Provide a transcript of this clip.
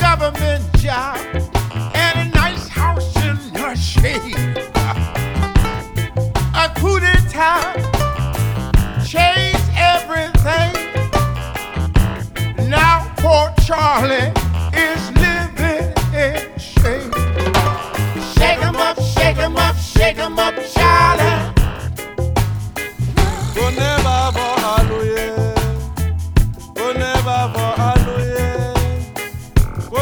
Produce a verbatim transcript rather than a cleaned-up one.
government job and a nice house in the shade. A coup d'etat changed everything. Now poor Charlie